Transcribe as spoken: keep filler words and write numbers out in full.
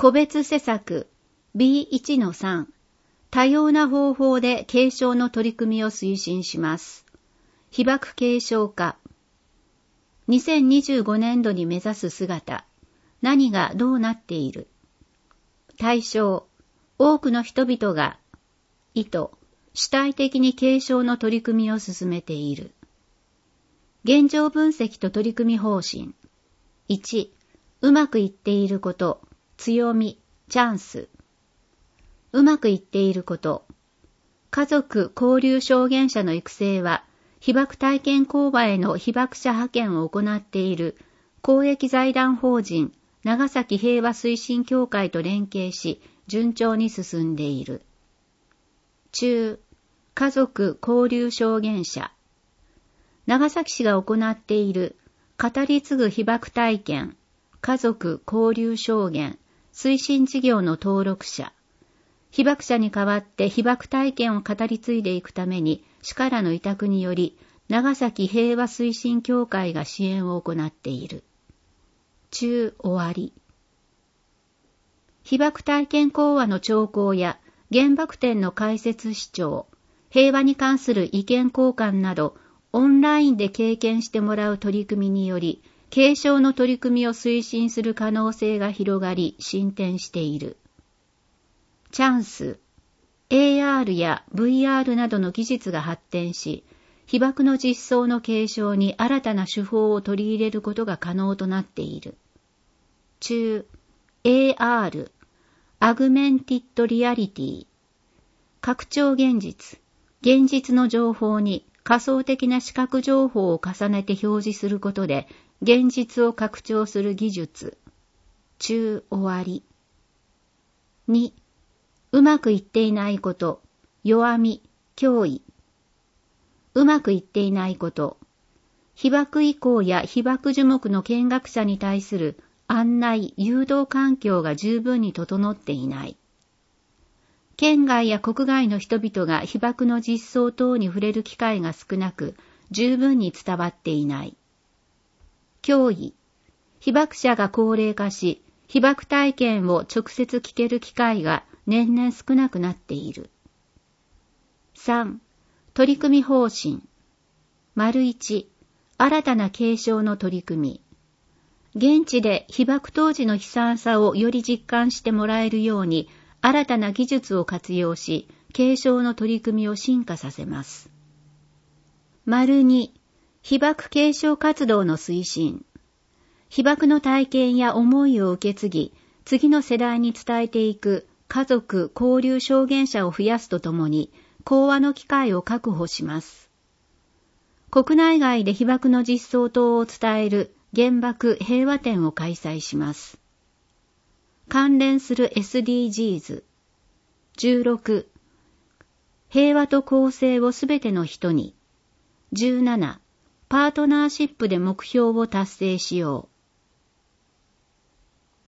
個別施策 ビーいちのさん 多様な方法で継承の取り組みを推進します。被爆継承化。にせんにじゅうごねんどに目指す姿。何がどうなっている？対象。多くの人々が意図、主体的に継承の取り組みを進めている。現状分析と取り組み方針。いち、うまくいっていること、強み、チャンス。うまくいっていること。家族交流証言者の育成は、被爆体験講話への被爆者派遣を行っている公益財団法人長崎平和推進協会と連携し、順調に進んでいる。中、家族交流証言者。長崎市が行っている語り継ぐ被爆体験、家族交流証言、推進事業の登録者。被爆者に代わって被爆体験を語り継いでいくために市からの委託により、長崎平和推進協会が支援を行っている。中終わり。被爆体験講話の聴講や原爆展の開設視聴、平和に関する意見交換など、オンラインで経験してもらう取り組みにより、継承の取り組みを推進する可能性が広がり、進展している。チャンス。エーアール や ブイアール などの技術が発展し、被爆の実相の継承に新たな手法を取り入れることが可能となっている。中、エーアール、アグメンティッドリアリティ。拡張現実、現実の情報に仮想的な視覚情報を重ねて表示することで、現実を拡張する技術。中終わり。に、うまくいっていないこと、弱み、脅威。うまくいっていないこと。被爆遺構や被爆樹木の見学者に対する案内、誘導環境が十分に整っていない。県外や国外の人々が被爆の実相等に触れる機会が少なく、十分に伝わっていない。脅威。被爆者が高齢化し、被爆体験を直接聞ける機会が年々少なくなっている。さん、取り組み方針。丸いち、新たな継承の取り組み。現地で被爆当時の悲惨さをより実感してもらえるように、新たな技術を活用し、継承の取り組みを進化させます。丸に、被爆継承活動の推進。被爆の体験や思いを受け継ぎ、次の世代に伝えていく家族交流証言者を増やすとともに、講話の機会を確保します。国内外で被爆の実相等を伝える原爆平和展を開催します。関連する エスディージーズ。じゅうろく、平和と公正をすべての人に。じゅうなな、パートナーシップで目標を達成しよう。